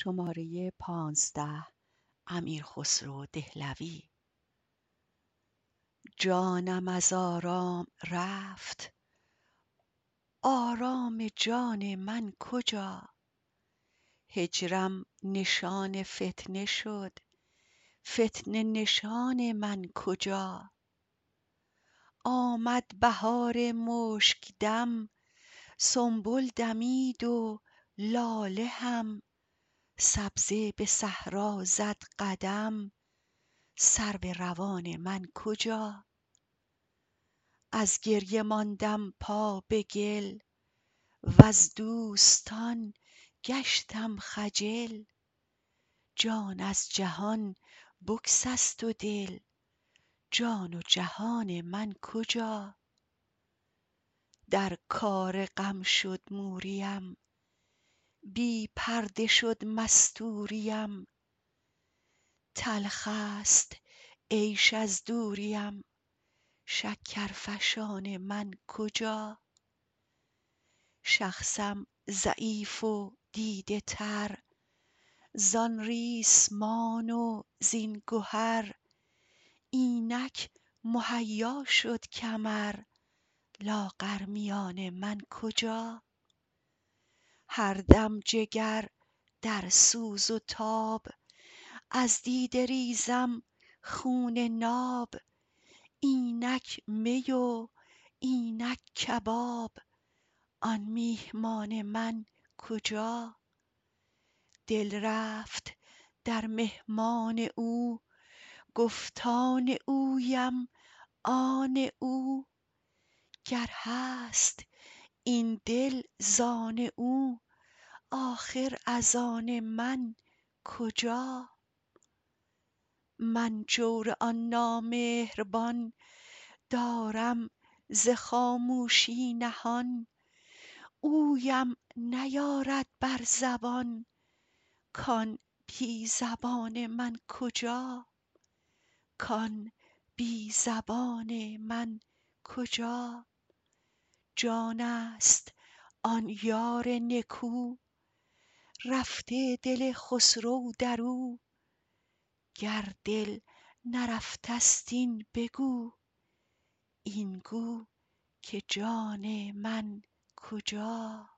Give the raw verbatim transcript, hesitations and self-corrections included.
شماره پانزده امیرخسرو دهلوی. جانم از آرام رفت، آرام جان من کجا؟ هجرم نشان فتنه شد، فتنه نشان من کجا؟ آمد بهار مشک دم، سنبل دمید و لاله هم، سبزه به صحرا زد قدم، سرو روان من کجا؟ از گریه ماندم پا به گل، وز دوستان گشتم خجل، جان از جهان بگسست و دل، جان و جهان من کجا؟ در کار غم شد موریم، بی پرده شد مستوریم، تلخ است عیش از دوریم، شکرفشان من کجا؟ شخصم ضعیف و دیده تر، زان ریسمان و زین گهر، اینک مهیا شد کمر، لاغر میان من کجا؟ هر دم جگر در سوز و تاب، از دیده ریزم خون ناب، اینک می و اینک کباب، آن میهمان من کجا؟ دل رفت در مهمان او، گفتان اویم آن او، گر هست این دل زان او، آخر از آن من کجا؟ من جور آن نامهربان، دارم ز خاموشی نهان، اویم نیارد بر زبان، کان بی زبان من کجا؟ کان بی زبان من کجا؟ جان است آن یار نکو، رفته دل خسرو در او، گر دل نرفتست این بگو، این گو که جان من کجا؟